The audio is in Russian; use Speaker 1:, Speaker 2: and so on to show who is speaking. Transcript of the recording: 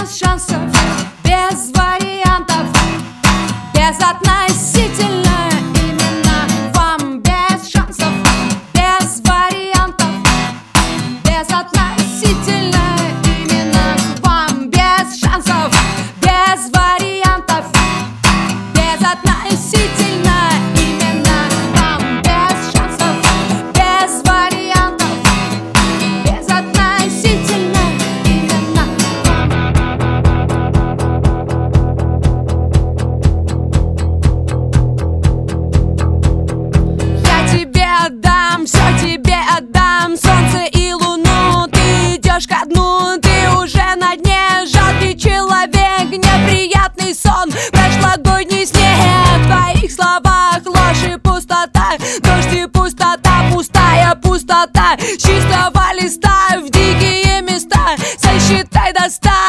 Speaker 1: без шансов, без вариантов, безотносительно именно вам. Без шансов, без вариантов, безотносительно именно вам. Без шансов, без вариантов, безотносительно именно вам. Без шансов, без вариантов, безотносительно именно вам. Я тебе отдам, все тебе отдам, солнце и луну. Ты идешь ко дну, ты уже на дне. Жалкий человек, неприятный сон, прошлогодний снег. В твоих словах ложь и пустота, дождь и пустота, пустая пустота. С чистого листа в дикие места сосчитай до 100.